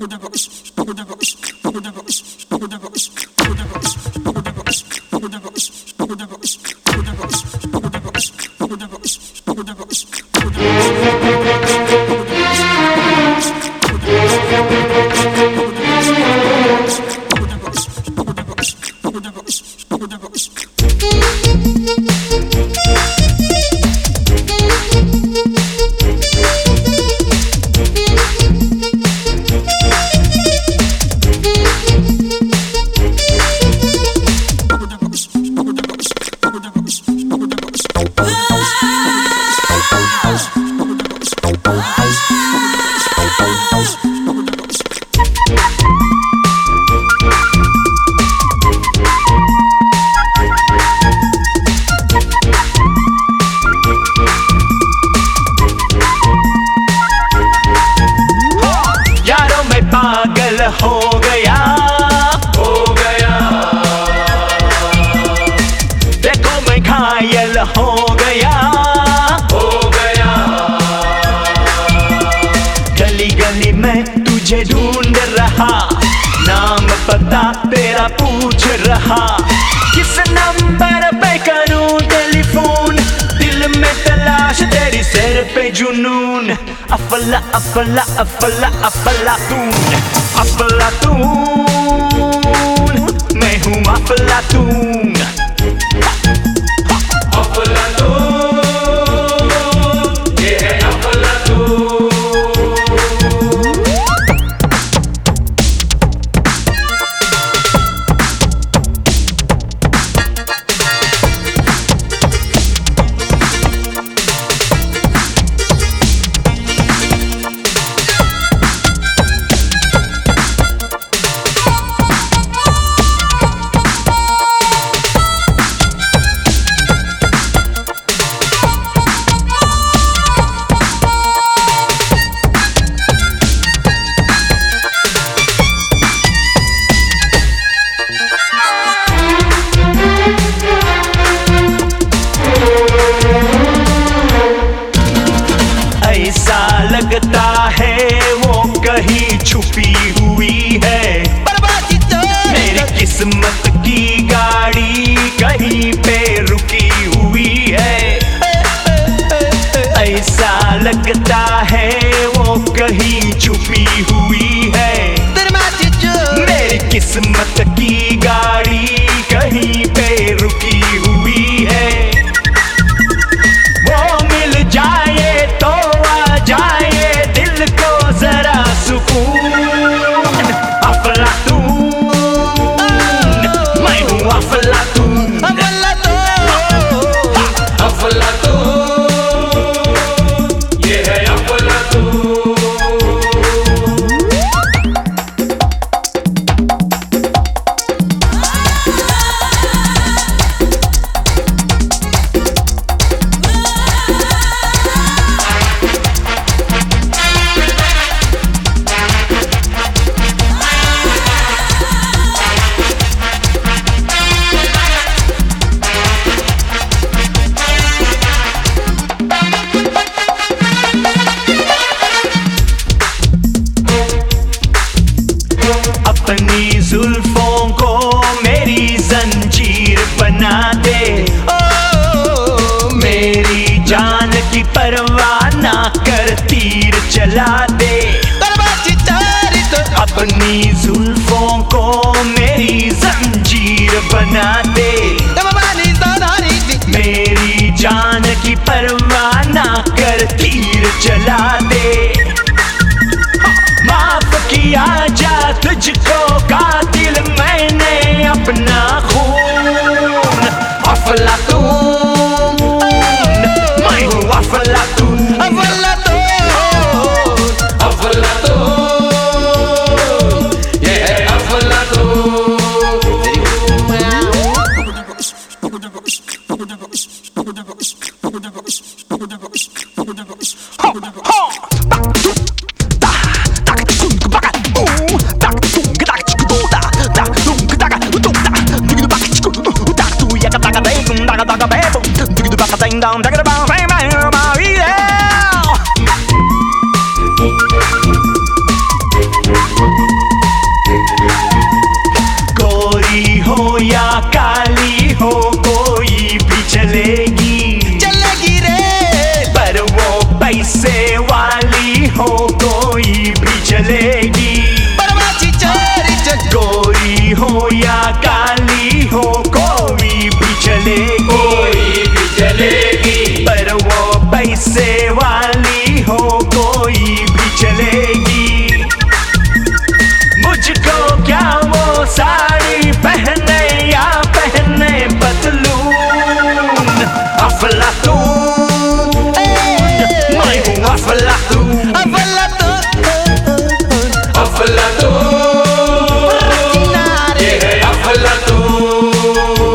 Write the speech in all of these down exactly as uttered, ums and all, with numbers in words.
हो गया हो गया, देखो मैं घायल हो गया हो गया। गली गली में तुझे ढूंढ रहा, नाम पता तेरा पूछ रहा, किस नंबर पे करूं टेलीफोन, दिल में तलाश तेरी सर पे जुनून। अफला अफला अफला अफलातून, अफलातून, मैं हूँ अफलातून, अफलातून, ये है अफलातून। लगता है वो कहीं छुपी हुई है, मेरी किस्मत की गाड़ी कहीं पे रुकी हुई है। ऐसा लगता है वो कहीं छुपी हुई है, मेरी किस्मत की गाड़ी कहीं पे रुकी हुई है। वो मिल जाए तो जाए दिल को जरा सुकून। अफलातून, मैं हूँ अफलातून, अफलातून, ये है अफलातून। अपनी जुल्फों को मेरी जंजीर बना दे, ओ मेरी जान की परवाह ना कर तीर चला दे। अपनी जुल्फों को मेरी जंजीर बना दे, मेरी जान की परवाह ना कर तीर चला दे। माफ किया जा तुझको कातिल मैंने अपना खून। अफलातून, मैं हूँ अफलातून, अफलातून, अफलातून, ये है अफलातून। क्या वो साड़ी पहने या पहने पतलून। अफलातून, मैं हूँ अफलातून, अफलातून, ये है अफलातून।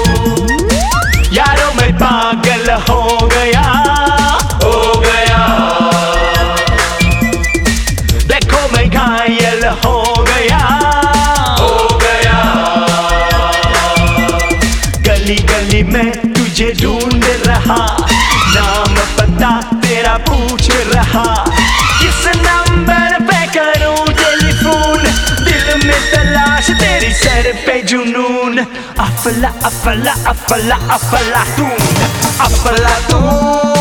यारों मैं पागल हो गया, हो गया, देखो मैं घायल हो गया, हो गया। गली गली में तुझे ढूंढ रहा, नाम पता तेरा पूछ रहा, किस नंबर पे करूं टेलीफोन, दिल में तलाश तेरी सर पे जुनून। अफला अफला अफला अफलातून, अफलातून।